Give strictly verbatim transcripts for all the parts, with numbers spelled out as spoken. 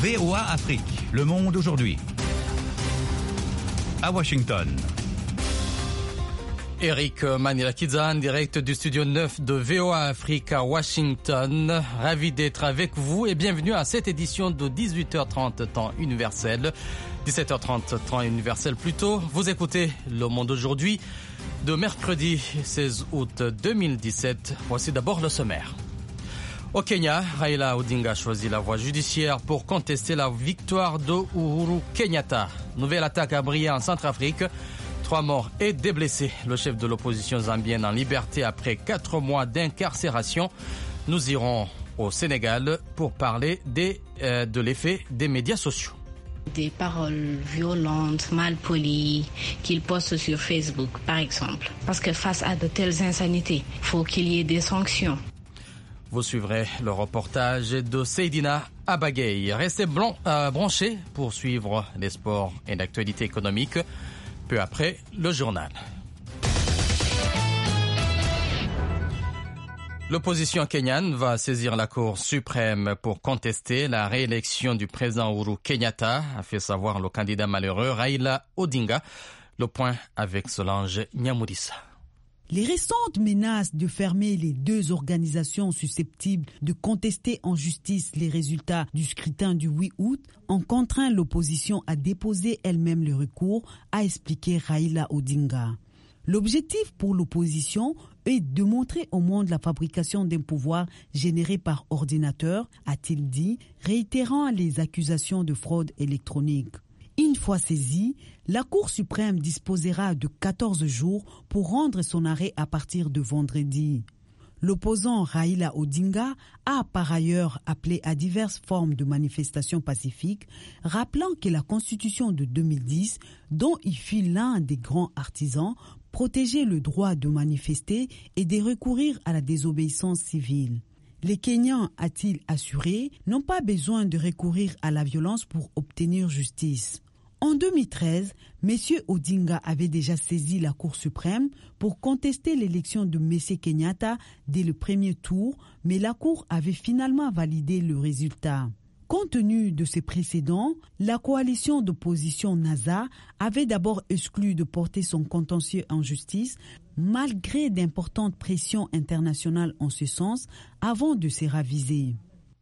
V O A Afrique, le monde aujourd'hui. À Washington. Eric Manilakidza, en direct du studio neuf de V O A Afrique à Washington. Ravi d'être avec vous et bienvenue à cette édition de dix-huit heures trente temps universel. dix-sept heures trente temps universel plus tôt. Vous écoutez Le Monde aujourd'hui de mercredi seize août deux mille dix-sept. Voici d'abord le sommaire. Au Kenya, Raila Odinga choisit la voie judiciaire pour contester la victoire de Uhuru Kenyatta. Nouvelle attaque à Bria en Centrafrique. Trois morts et des blessés. Le chef de l'opposition zambienne en liberté après quatre mois d'incarcération. Nous irons au Sénégal pour parler des, euh, de l'effet des médias sociaux. Des paroles violentes, mal polies, qu'il poste sur Facebook, par exemple. Parce que face à de telles insanités, il faut qu'il y ait des sanctions. Vous suivrez le reportage de Seydina Abagay. Restez blanc, euh, branchés pour suivre les sports et l'actualité économique. Peu après, le journal. L'opposition kenyane va saisir la Cour suprême pour contester la réélection du président Uhuru Kenyatta, a fait savoir le candidat malheureux Raila Odinga. Le point avec Solange Nyamurissa. Les récentes menaces de fermer les deux organisations susceptibles de contester en justice les résultats du scrutin du huit août ont contraint l'opposition à déposer elle-même le recours, a expliqué Raila Odinga. L'objectif pour l'opposition est de montrer au monde la fabrication d'un pouvoir généré par ordinateur, a-t-il dit, réitérant les accusations de fraude électronique. Une fois saisie, la Cour suprême disposera de quatorze jours pour rendre son arrêt à partir de vendredi. L'opposant Raila Odinga a par ailleurs appelé à diverses formes de manifestations pacifiques, rappelant que la Constitution de deux mille dix, dont il fut l'un des grands artisans, protégeait le droit de manifester et de recourir à la désobéissance civile. Les Kenyans, a-t-il assuré, n'ont pas besoin de recourir à la violence pour obtenir justice. En deux mille treize, M. Odinga avait déjà saisi la Cour suprême pour contester l'élection de M. Kenyatta dès le premier tour, mais la Cour avait finalement validé le résultat. Compte tenu de ces précédents, la coalition d'opposition NASA avait d'abord exclu de porter son contentieux en justice, malgré d'importantes pressions internationales en ce sens, avant de se raviser.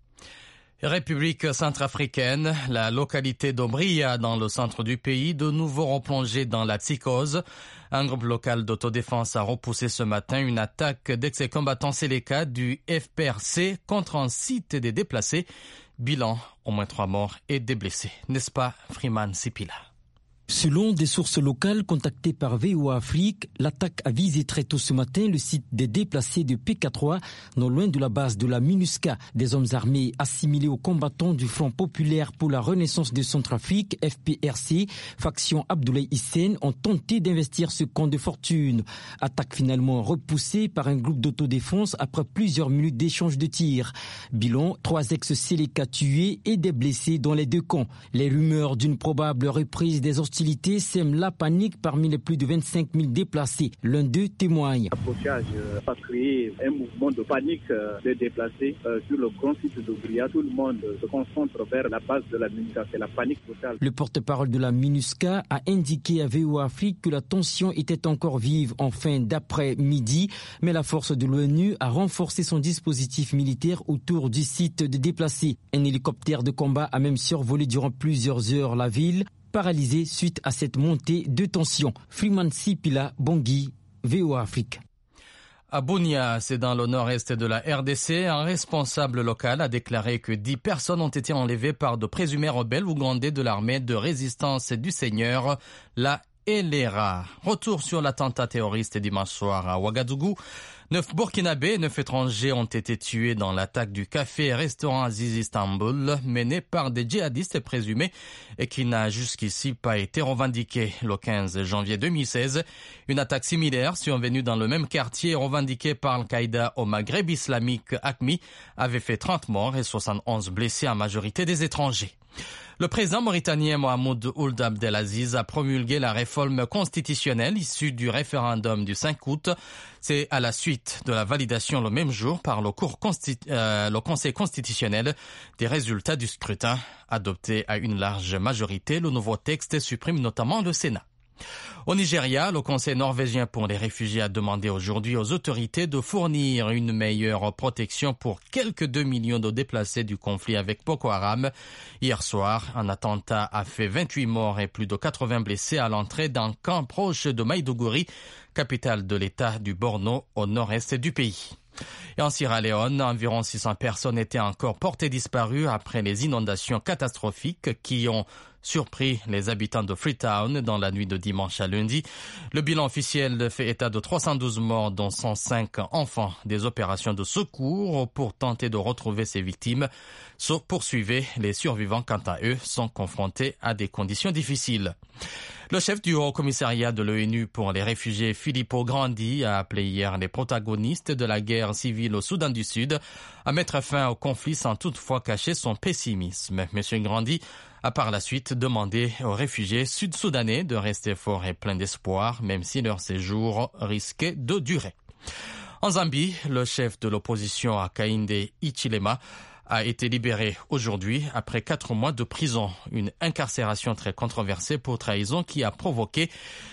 République centrafricaine, la localité d'Obria dans le centre du pays, de nouveau replongée dans la psychose. Un groupe local d'autodéfense a repoussé ce matin une attaque d'ex-combattants Séléka du F P R C contre un site des déplacés. Bilan, au moins trois morts et des blessés. N'est-ce pas, Freeman Sipila? Selon des sources locales contactées par V O A Afrique, l'attaque a visé très tôt ce matin le site des déplacés de P K trois, non loin de la base de la MINUSCA. Des hommes armés assimilés aux combattants du Front populaire pour la renaissance de Centrafrique, F P R C, faction Abdoulaye Hissène, ont tenté d'investir ce camp de fortune. Attaque finalement repoussée par un groupe d'autodéfense après plusieurs minutes d'échange de tirs. Bilan, trois ex-Séléka tués et des blessés dans les deux camps. Les rumeurs d'une probable reprise des hostilités sème la panique parmi les plus de vingt-cinq mille déplacés. L'un d'eux témoigne. L'approchage a créé un mouvement de panique des déplacés sur le grand site d'Obria. Tout le monde se concentre vers la base de la MINUSCA. C'est la panique totale. Le porte-parole de la MINUSCA a indiqué à V O A Afrique que la tension était encore vive en fin d'après-midi, mais la force de l'ONU a renforcé son dispositif militaire autour du site de déplacés. Un hélicoptère de combat a même survolé durant plusieurs heures la ville, paralysé suite à cette montée de tension. Freeman Sipila, Bangui, V O A Afrique. À Bunia, c'est dans le nord-est de la R D C, un responsable local a déclaré que dix personnes ont été enlevées par de présumés rebelles ougandais de l'armée de résistance du Seigneur, la L R A. Retour sur l'attentat terroriste dimanche soir à Ouagadougou. Neuf Burkinabés et neuf étrangers ont été tués dans l'attaque du café et restaurant Aziz Istanbul, menée par des djihadistes présumés et qui n'a jusqu'ici pas été revendiquée. Le quinze janvier deux mille seize, une attaque similaire survenue dans le même quartier revendiquée par Al-Qaïda au Maghreb islamique A Q M I avait fait trente morts et soixante et onze blessés, en majorité des étrangers. Le président mauritanien Mohamed Ould Abdelaziz a promulgué la réforme constitutionnelle issue du référendum du cinq août. C'est à la suite de la validation le même jour par le, cours consti- euh, le Conseil constitutionnel des résultats du scrutin. Adopté à une large majorité, le nouveau texte supprime notamment le Sénat. Au Nigeria, le Conseil norvégien pour les réfugiés a demandé aujourd'hui aux autorités de fournir une meilleure protection pour quelques deux millions de déplacés du conflit avec Boko Haram. Hier soir, un attentat a fait vingt-huit morts et plus de quatre-vingts blessés à l'entrée d'un camp proche de Maiduguri, capitale de l'État du Borno, au nord-est du pays. Et en Sierra Leone, environ six cents personnes étaient encore portées disparues après les inondations catastrophiques qui ont surpris les habitants de Freetown dans la nuit de dimanche à lundi. Le bilan officiel fait état de trois cent douze morts, dont cent cinq enfants. Des opérations de secours pour tenter de retrouver ces victimes se poursuivaient. Les survivants, quant à eux, sont confrontés à des conditions difficiles. Le chef du Haut-Commissariat de l'ONU pour les réfugiés, Filippo Grandi, a appelé hier les protagonistes de la guerre civile au Soudan du Sud à mettre fin au conflit sans toutefois cacher son pessimisme. Monsieur Grandi a par la suite demandé aux réfugiés sud-soudanais de rester forts et pleins d'espoir, même si leur séjour risquait de durer. En Zambie, le chef de l'opposition Hakainde Hichilema a été libéré aujourd'hui après quatre mois de prison. Une incarcération très controversée pour trahison qui a provoqué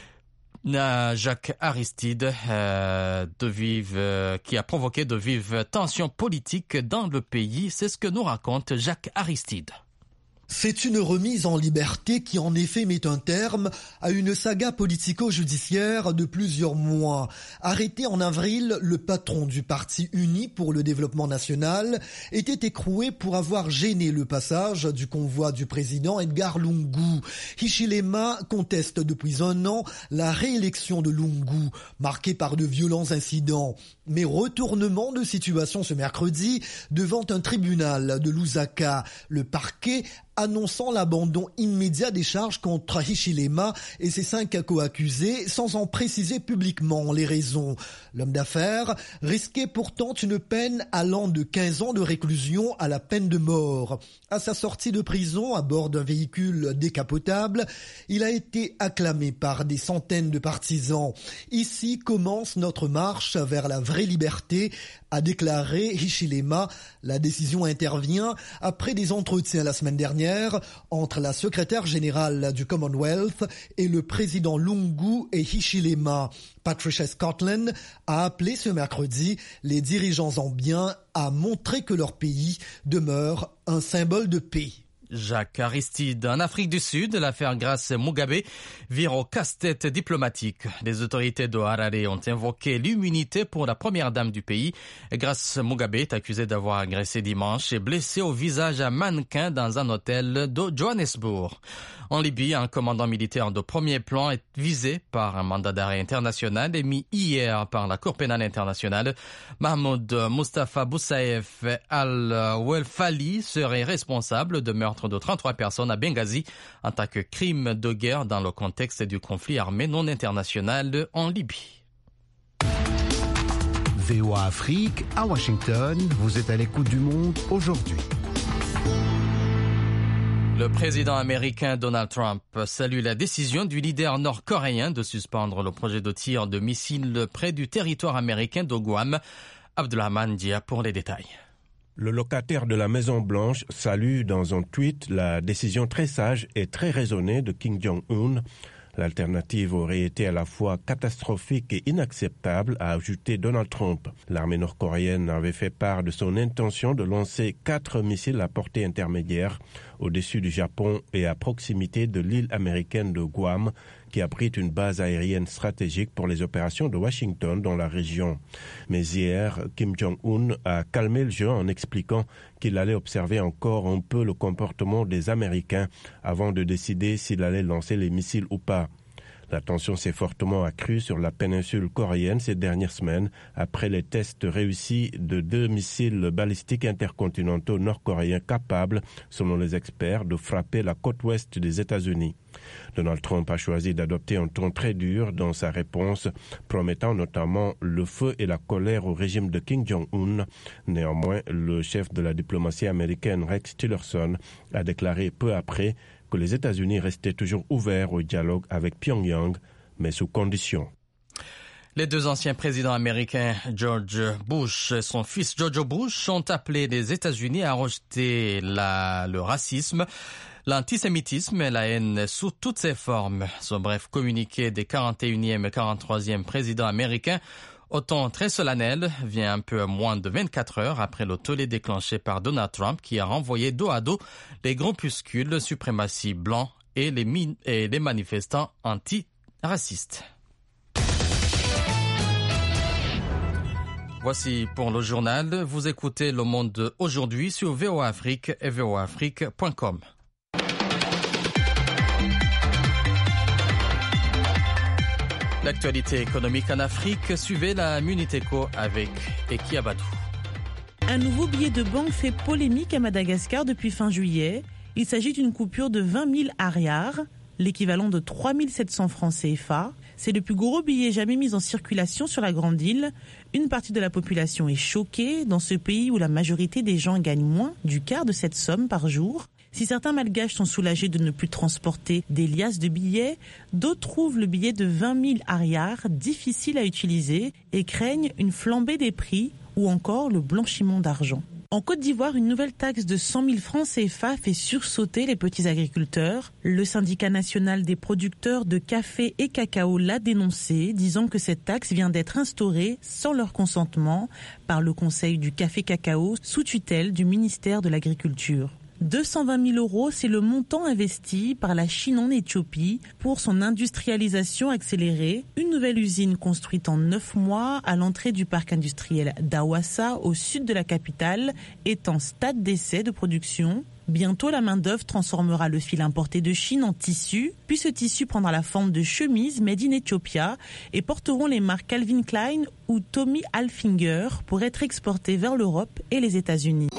euh, Jacques Aristide euh, de vive, euh, qui a provoqué de vives tensions politiques dans le pays. C'est ce que nous raconte Jacques Aristide. C'est une remise en liberté qui en effet met un terme à une saga politico-judiciaire de plusieurs mois. Arrêté en avril, le patron du Parti uni pour le développement national était écroué pour avoir gêné le passage du convoi du président Edgar Lungu. Hichilema conteste depuis un an la réélection de Lungu, marquée par de violents incidents. Mais retournement de situation ce mercredi devant un tribunal de Lusaka. Le parquet annonçant l'abandon immédiat des charges contre Hichilema et ses cinq co-accusés sans en préciser publiquement les raisons. L'homme d'affaires risquait pourtant une peine allant de quinze ans de réclusion à la peine de mort. À sa sortie de prison à bord d'un véhicule décapotable, il a été acclamé par des centaines de partisans. Ici commence notre marche vers la vraie liberté, a déclaré Hichilema. La décision intervient après des entretiens la semaine dernière entre la secrétaire générale du Commonwealth et le président Lungu et Hichilema. Patricia Scotland a appelé ce mercredi les dirigeants zambiens à montrer que leur pays demeure un symbole de paix. Jacques Aristide. En Afrique du Sud, l'affaire Grace Mugabe vire au casse-tête diplomatique. Les autorités de Harare ont invoqué l'immunité pour la première dame du pays. Grace Mugabe est accusée d'avoir agressé dimanche et blessé au visage un mannequin dans un hôtel de Johannesburg. En Libye, un commandant militaire de premier plan est visé par un mandat d'arrêt international émis hier par la Cour pénale internationale. Mahmoud Mustafa Boussaïef Al-Welfali serait responsable de meurtre de trente-trois personnes à Benghazi en tant que crime de guerre dans le contexte du conflit armé non international en Libye. V O A Afrique, à Washington, vous êtes à l'écoute du monde aujourd'hui. Le président américain Donald Trump salue la décision du leader nord-coréen de suspendre le projet de tir de missiles près du territoire américain de Guam. Abdulrahman Dia pour les détails. Le locataire de la Maison-Blanche salue dans un tweet la décision très sage et très raisonnée de Kim Jong-un. L'alternative aurait été à la fois catastrophique et inacceptable, a ajouté Donald Trump. L'armée nord-coréenne avait fait part de son intention de lancer quatre missiles à portée intermédiaire au-dessus du Japon et à proximité de l'île américaine de Guam, qui abrite une base aérienne stratégique pour les opérations de Washington dans la région. Mais hier, Kim Jong-un a calmé le jeu en expliquant qu'il allait observer encore un peu le comportement des Américains avant de décider s'il allait lancer les missiles ou pas. La tension s'est fortement accrue sur la péninsule coréenne ces dernières semaines après les tests réussis de deux missiles balistiques intercontinentaux nord-coréens capables, selon les experts, de frapper la côte ouest des États-Unis. Donald Trump a choisi d'adopter un ton très dur dans sa réponse, promettant notamment le feu et la colère au régime de Kim Jong-un. Néanmoins, le chef de la diplomatie américaine, Rex Tillerson, a déclaré peu après que les États-Unis restaient toujours ouverts au dialogue avec Pyongyang, mais sous conditions. Les deux anciens présidents américains, George Bush et son fils George Bush, ont appelé les États-Unis à rejeter la, le racisme, l'antisémitisme et la haine sous toutes ses formes. Ce bref communiqué des quarante et unième et quarante-troisième présidents américains, au ton très solennel, vient un peu moins de vingt-quatre heures après le tollé déclenché par Donald Trump qui a renvoyé dos à dos les groupuscules suprématie blancs et les, mi- et les manifestants anti-racistes. Voici pour le journal. Vous écoutez Le Monde aujourd'hui sur V O A Afrique et V O A Afrique point com. L'actualité économique en Afrique, suivez la Minute Éco avec Eki Abadou. Un nouveau billet de banque fait polémique à Madagascar depuis fin juillet. Il s'agit d'une coupure de vingt mille ariars, l'équivalent de trois mille sept cents francs C F A. C'est le plus gros billet jamais mis en circulation sur la grande île. Une partie de la population est choquée dans ce pays où la majorité des gens gagnent moins du quart de cette somme par jour. Si certains malgaches sont soulagés de ne plus transporter des liasses de billets, d'autres trouvent le billet de vingt mille ariars difficile à utiliser et craignent une flambée des prix ou encore le blanchiment d'argent. En Côte d'Ivoire, une nouvelle taxe de cent mille francs C F A fait sursauter les petits agriculteurs. Le syndicat national des producteurs de café et cacao l'a dénoncé, disant que cette taxe vient d'être instaurée sans leur consentement par le Conseil du café-cacao sous tutelle du ministère de l'Agriculture. deux cent vingt mille euros, c'est le montant investi par la Chine en Éthiopie pour son industrialisation accélérée. Une nouvelle usine construite en neuf mois à l'entrée du parc industriel d'Awassa, au sud de la capitale, est en stade d'essai de production. Bientôt, la main-d'œuvre transformera le fil importé de Chine en tissu, puis ce tissu prendra la forme de chemises made in Ethiopia et porteront les marques Calvin Klein ou Tommy Hilfiger pour être exportés vers l'Europe et les États-Unis.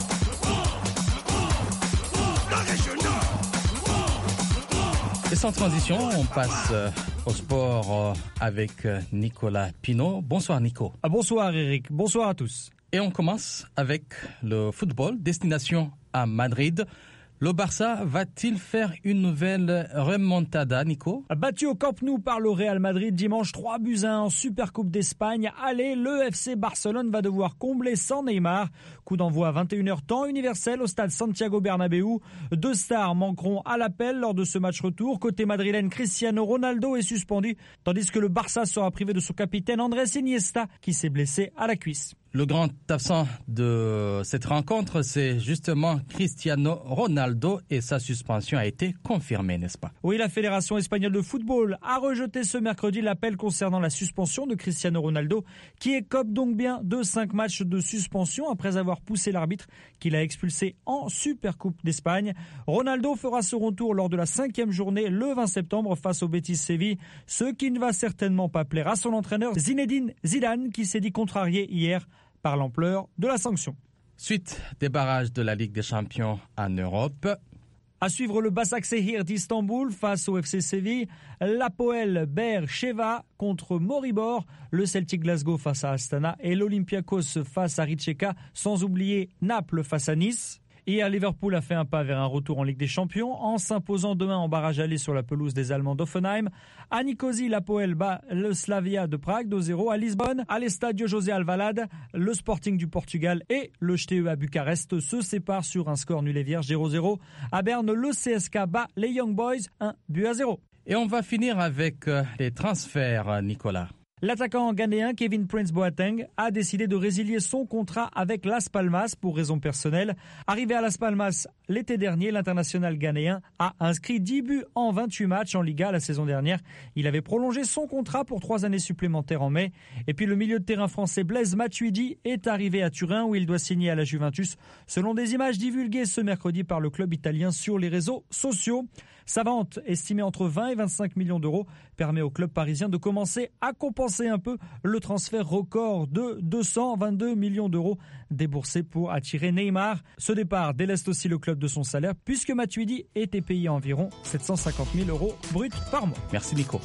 Et sans transition, on passe au sport avec Nicolas Pinault. Bonsoir Nico. Ah, bonsoir Eric, bonsoir à tous. Et on commence avec le football, destination à Madrid. Le Barça va-t-il faire une nouvelle remontada, Nico? Battu au Camp Nou par le Real Madrid dimanche trois buts à un en Supercoupe d'Espagne. Allez, le F C Barcelone va devoir combler sans Neymar. Coup d'envoi à vingt et une heures temps universel au stade Santiago Bernabéu. Deux stars manqueront à l'appel lors de ce match retour. Côté madrilène, Cristiano Ronaldo est suspendu, tandis que le Barça sera privé de son capitaine Andrés Iniesta qui s'est blessé à la cuisse. Le grand absent de cette rencontre, c'est justement Cristiano Ronaldo et sa suspension a été confirmée, n'est-ce pas? Oui, la Fédération espagnole de football a rejeté ce mercredi l'appel concernant la suspension de Cristiano Ronaldo, qui écope donc bien de cinq matchs de suspension après avoir poussé l'arbitre qui l'a expulsé en Supercoupe d'Espagne. Ronaldo fera son retour lors de la cinquième journée le vingt septembre face au Betis Séville, ce qui ne va certainement pas plaire à son entraîneur Zinedine Zidane qui s'est dit contrarié hier par l'ampleur de la sanction. Suite des barrages de la Ligue des Champions en Europe. À suivre le Başakşehir d'Istanbul face au F C Séville, l'Apoel Beersheva contre Maribor, le Celtic Glasgow face à Astana et l'Olympiakos face à Rijeka, sans oublier Naples face à Nice. Hier, Liverpool a fait un pas vers un retour en Ligue des Champions en s'imposant demain en barrage aller sur la pelouse des Allemands d'Offenheim. À Nicosie, l'Apoel bat le Slavia de Prague deux zéro. À Lisbonne, à l'Estadio José Alvalade, le Sporting du Portugal et le J T E à Bucarest se séparent sur un score nul et vierge zéro zéro. À Berne, le C S K bat les Young Boys un but à zéro. Et on va finir avec les transferts, Nicolas. L'attaquant ghanéen Kevin Prince Boateng a décidé de résilier son contrat avec Las Palmas pour raisons personnelles. Arrivé à Las Palmas l'été dernier, l'international ghanéen a inscrit dix buts en vingt-huit matchs en Liga la saison dernière. Il avait prolongé son contrat pour trois années supplémentaires en mai. Et puis le milieu de terrain français Blaise Matuidi est arrivé à Turin où il doit signer à la Juventus, selon des images divulguées ce mercredi par le club italien sur les réseaux sociaux. Sa vente, estimée entre vingt et vingt-cinq millions d'euros, permet au club parisien de commencer à compenser un peu le transfert record de deux cent vingt-deux millions d'euros déboursés pour attirer Neymar. Ce départ déleste aussi le club de son salaire puisque Matuidi était payé environ sept cent cinquante mille euros bruts par mois. Merci Nico.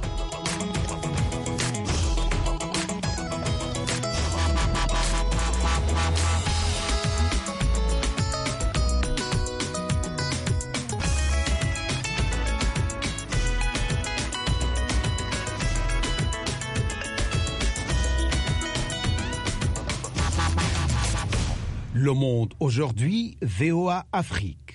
Le Monde aujourd'hui, V O A Afrique.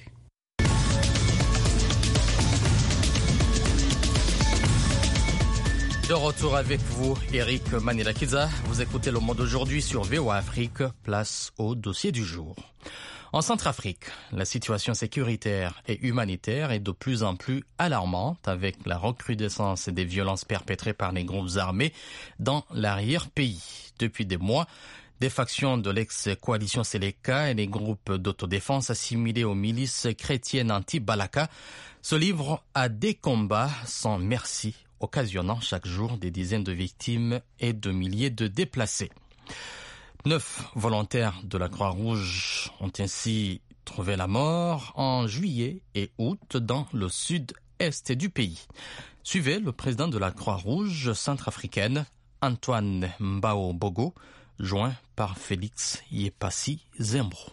De retour avec vous, Eric Manilakiza. Vous écoutez Le Monde aujourd'hui sur V O A Afrique. Place au dossier du jour. En Centrafrique, la situation sécuritaire et humanitaire est de plus en plus alarmante avec la recrudescence des violences perpétrées par les groupes armés dans l'arrière-pays. Depuis des mois, des factions de l'ex-coalition Seleka et les groupes d'autodéfense assimilés aux milices chrétiennes anti-Balaka se livrent à des combats sans merci, occasionnant chaque jour des dizaines de victimes et de milliers de déplacés. Neuf volontaires de la Croix-Rouge ont ainsi trouvé la mort en juillet et août dans le sud-est du pays. Suivez le président de la Croix-Rouge centrafricaine, Antoine Mbao Bogo, joint par Félix Yepassi Zembro.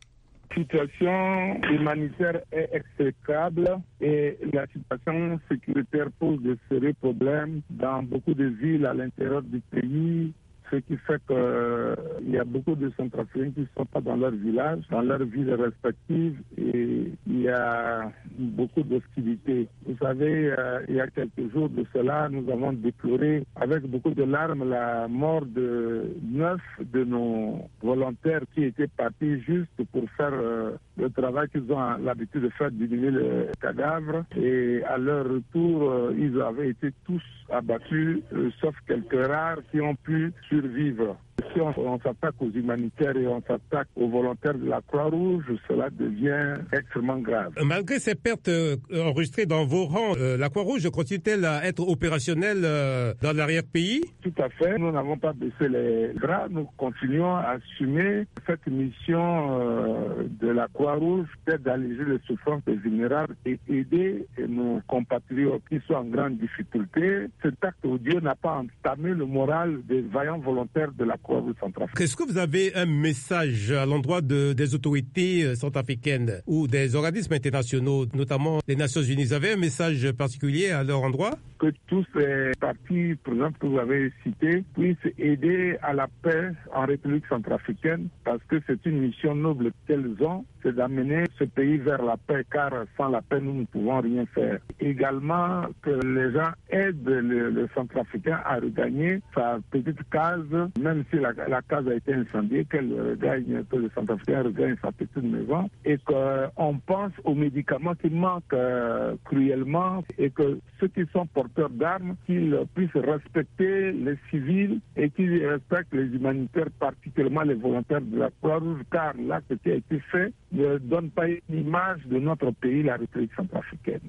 La situation humanitaire est exécrable et la situation sécuritaire pose de sérieux problèmes dans beaucoup de villes à l'intérieur du pays, ce qui fait qu'il euh, y a beaucoup de Centrafricains qui ne sont pas dans leur village, dans leurs villes respectives, et il y a beaucoup d'hostilité. Vous savez, euh, il y a quelques jours de cela, nous avons déploré avec beaucoup de larmes la mort de neuf de nos volontaires qui étaient partis juste pour faire euh, le travail qu'ils ont l'habitude de faire, diminuer le cadavre. Et à leur retour, euh, ils avaient été tous abattus, euh, sauf quelques rares qui ont pu survivre. Si on, on s'attaque aux humanitaires et on s'attaque aux volontaires de la Croix-Rouge, cela devient extrêmement grave. Malgré ces pertes euh, enregistrées dans vos rangs, euh, la Croix-Rouge continue-t-elle à être opérationnelle euh, dans l'arrière-pays? Tout à fait. Nous n'avons pas baissé les bras. Nous continuons à assumer cette mission euh, de la Croix-Rouge, peut-être d'alléger les souffrances des vulnérables et aider nos compatriotes qui sont en grande difficulté. Cet acte odieux n'a pas entamé le moral des vaillants volontaires de la Croix-Rouge. Est-ce que vous avez un message à l'endroit de, des autorités centrafricaines ou des organismes internationaux, notamment les Nations Unies? Vous avez un message particulier à leur endroit? Que tous ces partis, par exemple, que vous avez cités, puissent aider à la paix en République centrafricaine, parce que c'est une mission noble qu'elles ont, c'est d'amener ce pays vers la paix, car sans la paix, nous ne pouvons rien faire. Également, que les gens aident le, le Centrafricain à regagner sa petite case, même si la, la case a été incendiée, qu'elle regagne, que le Centrafricain regagne sa petite maison, et qu'on pense aux médicaments qui manquent euh, cruellement, et que ceux qui sont porteurs d'armes, qu'ils puissent respecter les civils et qu'ils respectent les humanitaires, particulièrement les volontaires de la Croix-Rouge, car l'acte qui a été fait ne donne pas une image de notre pays, la République centrafricaine.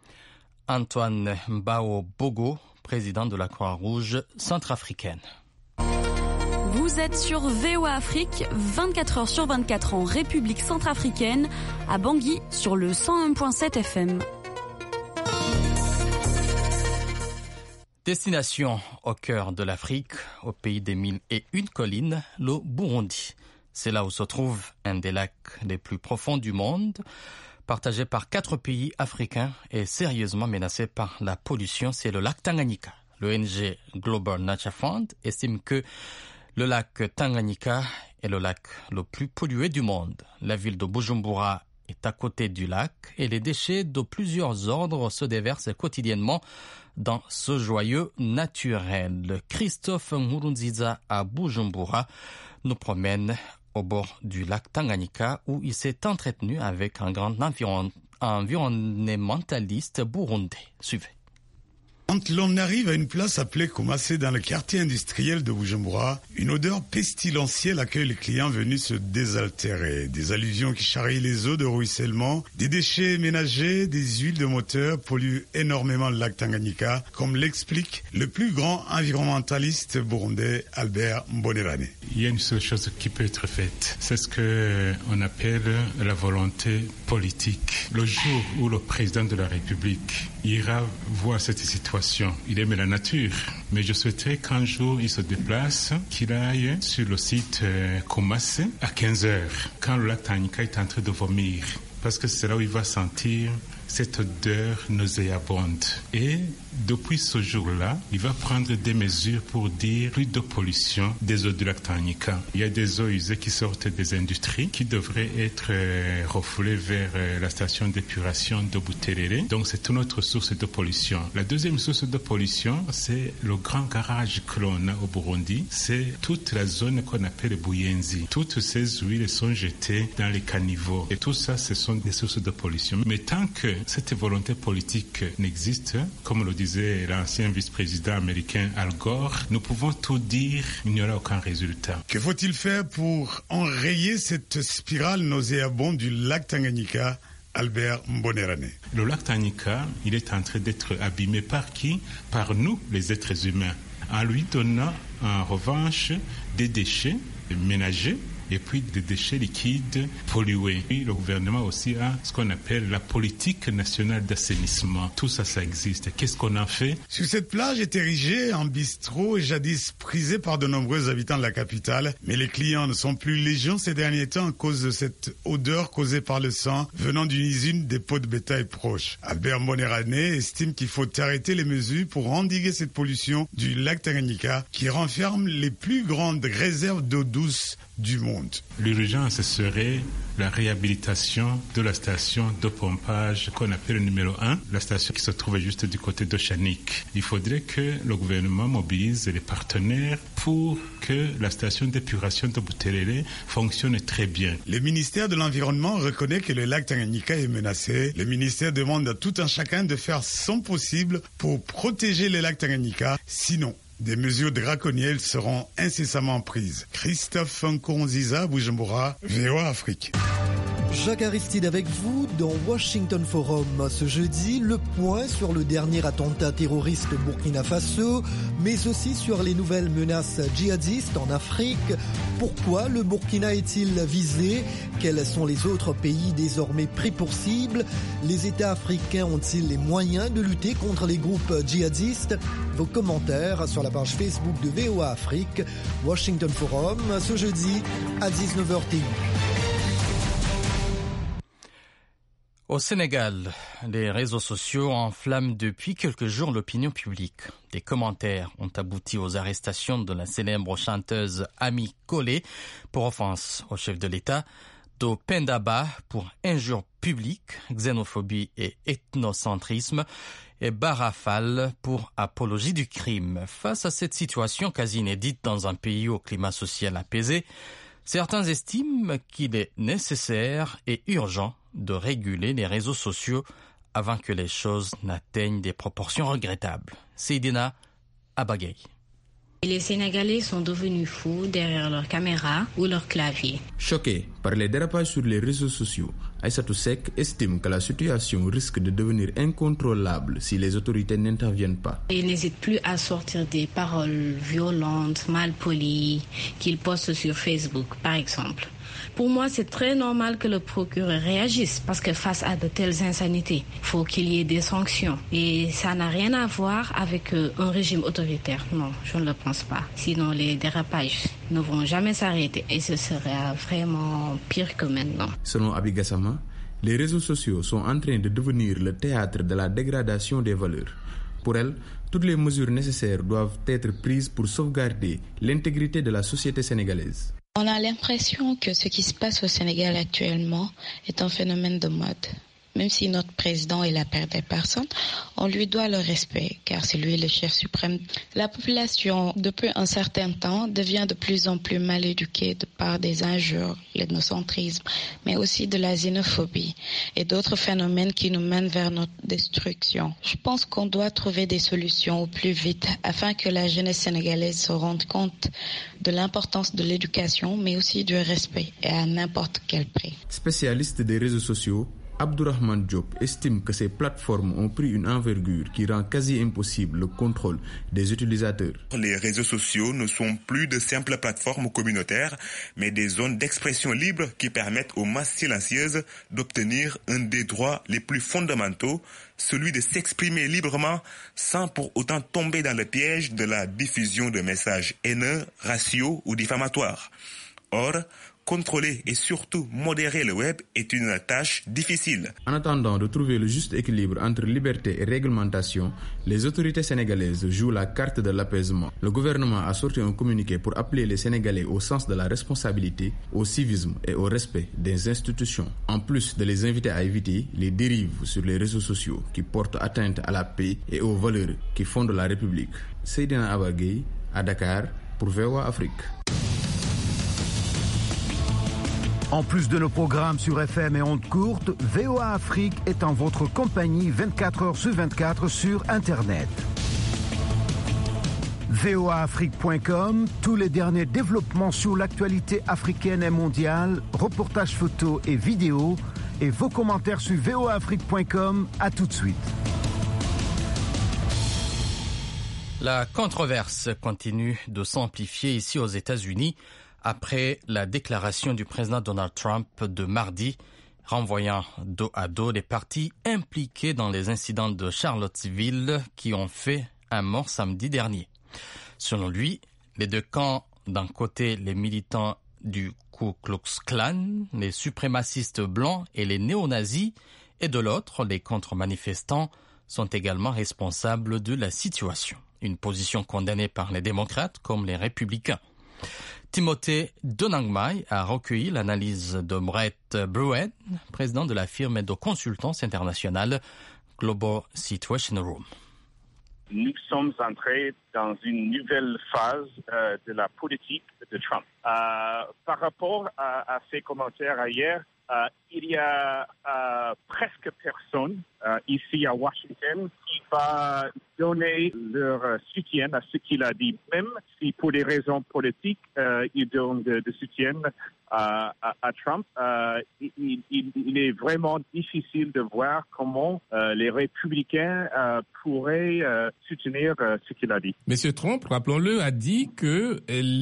Antoine Mbao Bogo, président de la Croix-Rouge centrafricaine. Vous êtes sur V O A Afrique, vingt-quatre heures sur vingt-quatre en République centrafricaine, à Bangui sur le cent un virgule sept F M. Destination au cœur de l'Afrique, au pays des mille et une collines, le Burundi. C'est là où se trouve un des lacs les plus profonds du monde, partagé par quatre pays africains et sérieusement menacé par la pollution, c'est le lac Tanganyika. L'O N G Global Nature Fund estime que le lac Tanganyika est le lac le plus pollué du monde. La ville de Bujumbura est à côté du lac et les déchets de plusieurs ordres se déversent quotidiennement dans ce joyau naturel. Christophe Nkurunziza à Bujumbura nous promène au bord du lac Tanganyika où il s'est entretenu avec un grand environ, environnementaliste burundais. Suivez. Quand l'on arrive à une place appelée Koumassé dans le quartier industriel de Bujumbura, une odeur pestilentielle accueille les clients venus se désaltérer. Des alluvions qui charrient les eaux de ruissellement, des déchets ménagers, des huiles de moteur polluent énormément le lac Tanganyika, comme l'explique le plus grand environnementaliste burundais Albert Mbonerane. Il y a une seule chose qui peut être faite, c'est ce qu'on appelle la volonté politique. Le jour où le président de la République ira voir cette situation, il aime la nature, mais je souhaiterais qu'un jour il se déplace, qu'il aille sur le site Koumassé à quinze heures, quand le lac Tanganyika est en train de vomir, parce que c'est là où il va sentir cette odeur nauséabonde. Et depuis ce jour-là, il va prendre des mesures pour dire plus de pollution des eaux du lac Tanganyika. Il y a des eaux usées qui sortent des industries qui devraient être refoulées vers la station d'épuration de Buterere. Donc c'est une autre source de pollution. La deuxième source de pollution, c'est le grand garage que l'on a au Burundi. C'est toute la zone qu'on appelle Buyenzi. Toutes ces huiles sont jetées dans les caniveaux. Et tout ça, ce sont des sources de pollution. Mais tant que cette volonté politique n'existe, comme le disait l'ancien vice-président américain Al Gore, nous pouvons tout dire, il n'y aura aucun résultat. Que faut-il faire pour enrayer cette spirale nauséabonde du lac Tanganyika, Albert Mbonerane? Le lac Tanganyika, il est en train d'être abîmé par qui? Par nous, les êtres humains, en lui donnant en revanche des déchets ménagers et puis des déchets liquides pollués. Et le gouvernement aussi a ce qu'on appelle la politique nationale d'assainissement. Tout ça, ça existe. Qu'est-ce qu'on en fait? Sur cette plage est érigée en bistrot et jadis prisée par de nombreux habitants de la capitale. Mais les clients ne sont plus légion ces derniers temps à cause de cette odeur causée par le sang venant d'une usine des pots de bétail proches. Albert Mbonerane estime qu'il faut arrêter les mesures pour endiguer cette pollution du lac Tanganyika qui renferme les plus grandes réserves d'eau douce du monde. L'urgence serait la réhabilitation de la station de pompage qu'on appelle le numéro un, la station qui se trouve juste du côté d'Ochanik. Il faudrait que le gouvernement mobilise les partenaires pour que la station d'épuration de Buterere fonctionne très bien. Le ministère de l'Environnement reconnaît que le lac Tanganyika est menacé. Le ministère demande à tout un chacun de faire son possible pour protéger le lac Tanganyika, sinon des mesures draconiennes seront incessamment prises. Christophe Nkurunziza, Bujumbura, V O A Afrique. Jacques Aristide avec vous dans Washington Forum. Ce jeudi, le point sur le dernier attentat terroriste au Burkina Faso, mais aussi sur les nouvelles menaces djihadistes en Afrique. Pourquoi le Burkina est-il visé? Quels sont les autres pays désormais pris pour cible? Les États africains ont-ils les moyens de lutter contre les groupes djihadistes? Vos commentaires sur la page Facebook de V O A Afrique. Washington Forum, ce jeudi à dix-neuf heures T U. Au Sénégal, les réseaux sociaux enflamment depuis quelques jours l'opinion publique. Des commentaires ont abouti aux arrestations de la célèbre chanteuse Ami Collé pour offense au chef de l'État, d'Opendaba pour injure publique, xénophobie et ethnocentrisme, et Barafal pour apologie du crime. Face à cette situation quasi inédite dans un pays au climat social apaisé, certains estiment qu'il est nécessaire et urgent de réguler les réseaux sociaux avant que les choses n'atteignent des proportions regrettables. Seydina Abagay. Les Sénégalais sont devenus fous derrière leur caméra ou leur clavier. Choqués par les dérapages sur les réseaux sociaux, Aïssatou Seck estime que la situation risque de devenir incontrôlable si les autorités n'interviennent pas. Ils n'hésitent plus à sortir des paroles violentes, malpolies, qu'ils postent sur Facebook, par exemple. Pour moi, c'est très normal que le procureur réagisse parce que face à de telles insanités, il faut qu'il y ait des sanctions. Et ça n'a rien à voir avec un régime autoritaire. Non, je ne le pense pas. Sinon, les dérapages ne vont jamais s'arrêter et ce sera vraiment pire que maintenant. Selon Abi Gassama, les réseaux sociaux sont en train de devenir le théâtre de la dégradation des valeurs. Pour elle, toutes les mesures nécessaires doivent être prises pour sauvegarder l'intégrité de la société sénégalaise. On a l'impression que ce qui se passe au Sénégal actuellement est un phénomène de mode. Même si notre président est la père des personnes, on lui doit le respect, car c'est lui le chef suprême. La population, depuis un certain temps, devient de plus en plus mal éduquée de par des injures, l'ethnocentrisme, mais aussi de la xénophobie et d'autres phénomènes qui nous mènent vers notre destruction. Je pense qu'on doit trouver des solutions au plus vite afin que la jeunesse sénégalaise se rende compte de l'importance de l'éducation, mais aussi du respect, et à n'importe quel prix. Spécialiste des réseaux sociaux, Abdourahmane Diop estime que ces plateformes ont pris une envergure qui rend quasi impossible le contrôle des utilisateurs. Les réseaux sociaux ne sont plus de simples plateformes communautaires, mais des zones d'expression libre qui permettent aux masses silencieuses d'obtenir un des droits les plus fondamentaux, celui de s'exprimer librement sans pour autant tomber dans le piège de la diffusion de messages haineux, raciaux ou diffamatoires. Or, contrôler et surtout modérer le web est une tâche difficile. En attendant de trouver le juste équilibre entre liberté et réglementation, les autorités sénégalaises jouent la carte de l'apaisement. Le gouvernement a sorti un communiqué pour appeler les Sénégalais au sens de la responsabilité, au civisme et au respect des institutions. En plus de les inviter à éviter les dérives sur les réseaux sociaux qui portent atteinte à la paix et aux valeurs qui fondent la République. Seydina Abagay à Dakar pour V O A Afrique. En plus de nos programmes sur F M et ondes courtes, V O A Afrique est en votre compagnie vingt-quatre heures sur vingt-quatre sur Internet. V O A Afrique point com, tous les derniers développements sur l'actualité africaine et mondiale, reportages photos et vidéos, et vos commentaires sur V O A Afrique point com. À tout de suite. La controverse continue de s'amplifier ici aux États-Unis après la déclaration du président Donald Trump de mardi, renvoyant dos à dos les partis impliqués dans les incidents de Charlottesville qui ont fait un mort samedi dernier. Selon lui, les deux camps, d'un côté les militants du Ku Klux Klan, les suprémacistes blancs et les néo-nazis, et de l'autre, les contre-manifestants, sont également responsables de la situation. Une position condamnée par les démocrates comme les républicains. Timothée Donangmai a recueilli l'analyse de Brett Bruen, président de la firme de consultance internationale Global Situation Room. Nous sommes entrés dans une nouvelle phase euh, de la politique de Trump. Euh, par rapport à, à ses commentaires hier, euh, il y a euh, presque personne euh, ici à Washington qui va donner leur soutien à ce qu'il a dit, même si pour des raisons politiques, euh, il donne de, de soutien à, à, à Trump. Euh, il, il, il est vraiment difficile de voir comment euh, les républicains euh, pourraient euh, soutenir euh, ce qu'il a dit. Monsieur Trump, rappelons-le, a dit que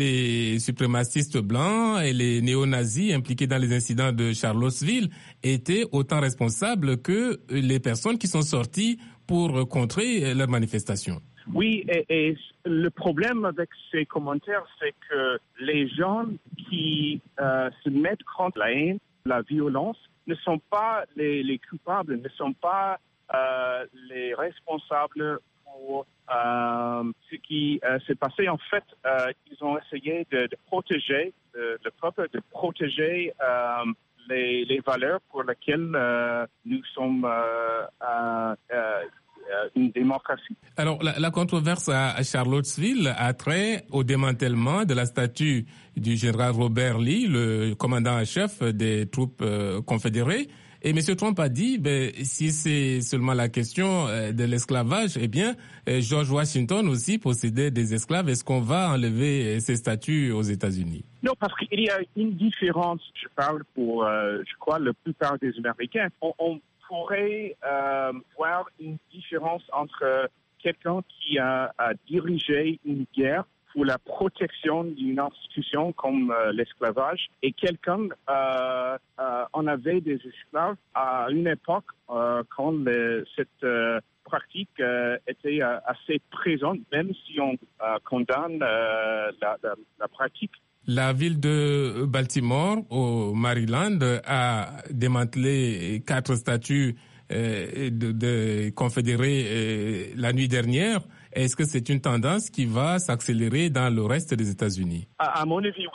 les suprémacistes blancs et les néo-nazis impliqués dans les incidents de Charlottesville étaient autant responsables que les personnes qui sont sorties pour contrer leurs manifestations. Oui, et, et le problème avec ces commentaires, c'est que les gens qui euh, se mettent contre la haine, la violence, ne sont pas les, les coupables, ne sont pas euh, les responsables pour euh, ce qui euh, s'est passé. En fait, euh, ils ont essayé de, de protéger euh, le peuple, de protéger euh, les, les valeurs pour lesquelles euh, nous sommes euh, euh, euh, une démocratie. Alors, la, la controverse à, à Charlottesville a trait au démantèlement de la statue du général Robert Lee, le commandant en chef des troupes euh, confédérées. Et M. Trump a dit, ben, si c'est seulement la question euh, de l'esclavage, eh bien, euh, George Washington aussi possédait des esclaves. Est-ce qu'on va enlever euh, ces statues aux États-Unis? Non, parce qu'il y a une différence, je parle pour, euh, je crois, la plupart des Américains. On, on pourrait euh, voir une différence entre quelqu'un qui a, a dirigé une guerre pour la protection d'une institution comme euh, l'esclavage et quelqu'un, euh, euh, on avait des esclaves à une époque euh, quand le, cette euh, pratique euh, était euh, assez présente, même si on euh, condamne euh, la, la, la pratique. La ville de Baltimore, au Maryland, a démantelé quatre statues euh, de, de confédérés euh, la nuit dernière. Est-ce que c'est une tendance qui va s'accélérer dans le reste des États-Unis? À, à mon avis, oui.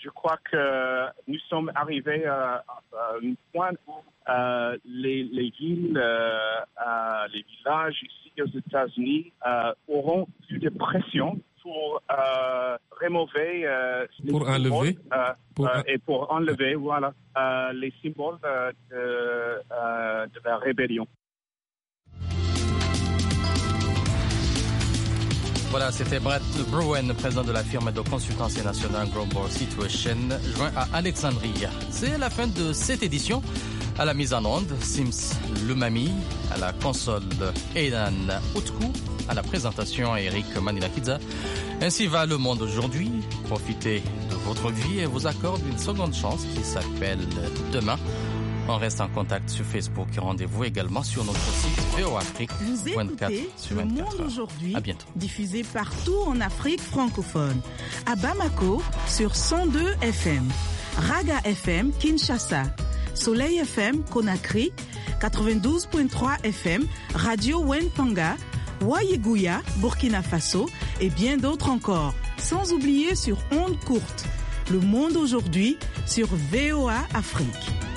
je crois que nous sommes arrivés à, à un point où euh, les, les villes, euh, euh, les villages ici aux États-Unis euh, auront plus de pression pour euh, remover euh, les pour symboles, enlever euh, pour... Euh, et pour enlever voilà euh, les symboles euh, de, euh, de la rébellion. Voilà, c'était Brett Bruen, président de la firme de consultance nationale Global Situation, joint à Alexandrie. C'est la fin de cette édition. À la mise en onde, Sims Lumami, à la console, Aidan Outkou, à la présentation, Eric Manilakidza. Ainsi va le monde aujourd'hui. Profitez de votre vie et vous accorde une seconde chance qui s'appelle demain. On reste en contact sur Facebook et rendez-vous également sur notre site V O Afrique vingt-quatre sur vingt-quatre. Le monde aujourd'hui, à bientôt. Diffusé partout en Afrique francophone. À Bamako sur cent deux F M, Raga F M Kinshasa, Soleil F M Conakry, quatre-vingt-douze virgule trois F M, Radio Wenpanga, Wayeguya, Burkina Faso et bien d'autres encore. Sans oublier sur ondes courtes. Le monde aujourd'hui sur V O A Afrique.